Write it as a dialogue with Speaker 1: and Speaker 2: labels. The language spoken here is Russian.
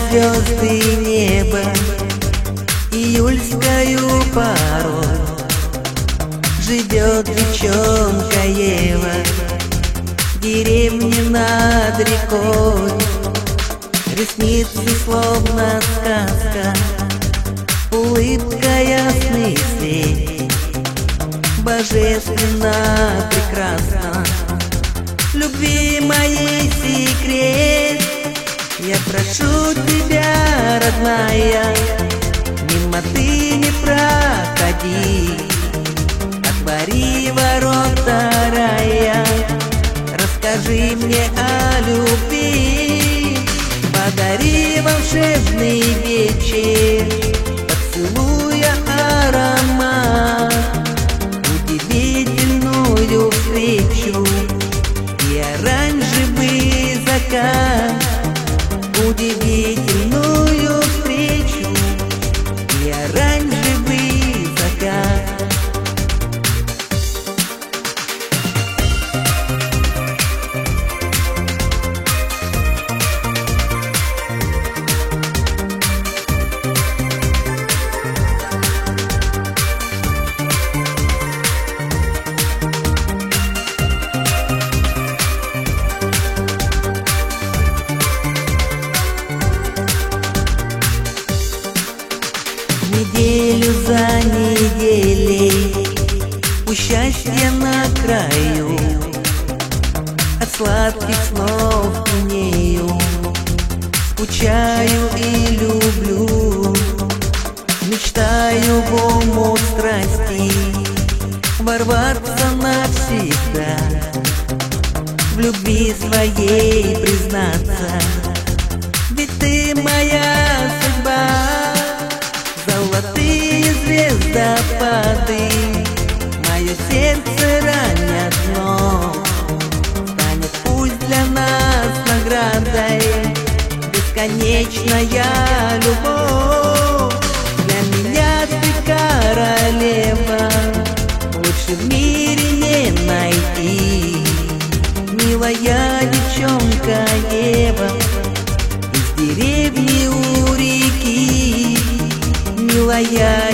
Speaker 1: звезды неба июльскою порой живет девчонка Ева в деревне над рекой. Ресницы словно сказка, улыбка ясный свет, божественно прекрасно, любви моей секрет. Я прошу тебя, родная, мимо ты не проходи, отвори ворота рая, расскажи мне о любви, подари волшебный вечер, поцелуя аромат, удивительную встречу и оранжевый закат. Удивительную встречу и оранжевый закат. Неделю за неделей, у счастья на краю, от сладких снов пьянею, скучаю и люблю, мечтаю в омут страсти ворваться навсегда, в любви своей признаться, ведь ты моя судьба. Золотые звездопады мое сердце ранят, но станет пусть для нас наградой бесконечная любовь. Для меня ты королева, лучше в мире не найти. Милая девчонка Ева из деревни у реки, милая